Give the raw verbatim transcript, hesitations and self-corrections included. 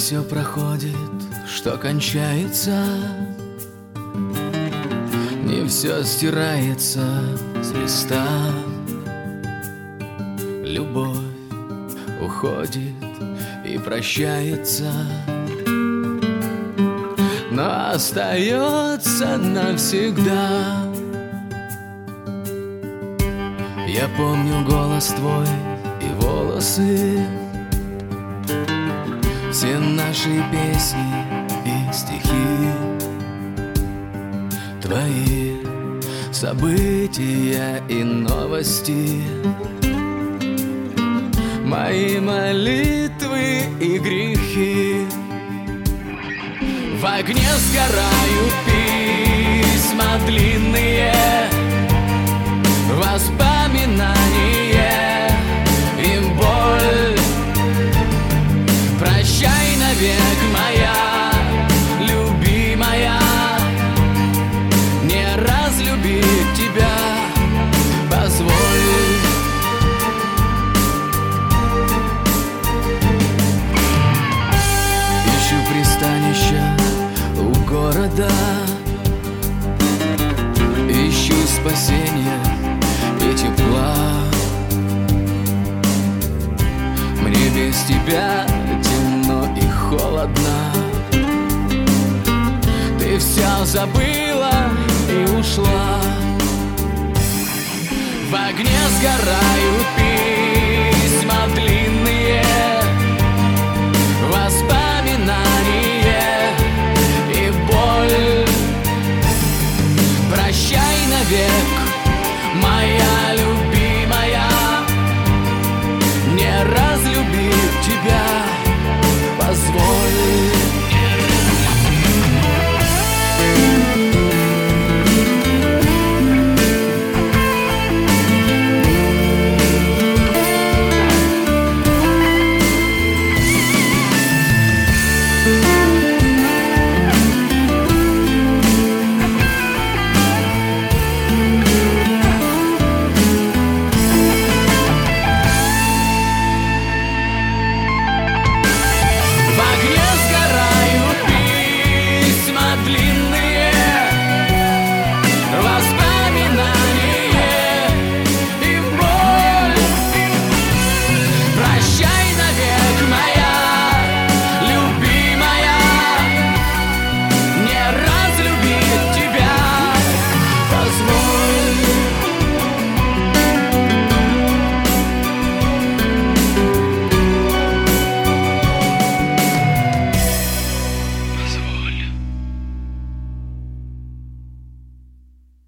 все проходит, что кончается, не все стирается с листа. Любовь уходит и прощается, но остается навсегда. Я помню голос твой и волосы, все наши песни и стихи, твои события и новости, мои молитвы и грехи. В огне сгорают письма длинные, воспоминания и боль. Прощай навек, моя любимая, не разлюбить тебя позволь. Ищу пристанища у города, ищу спасения и тепла. Мне без тебя темно и холодно. Ты все забыла и ушла. В огне сгорают письма длинные,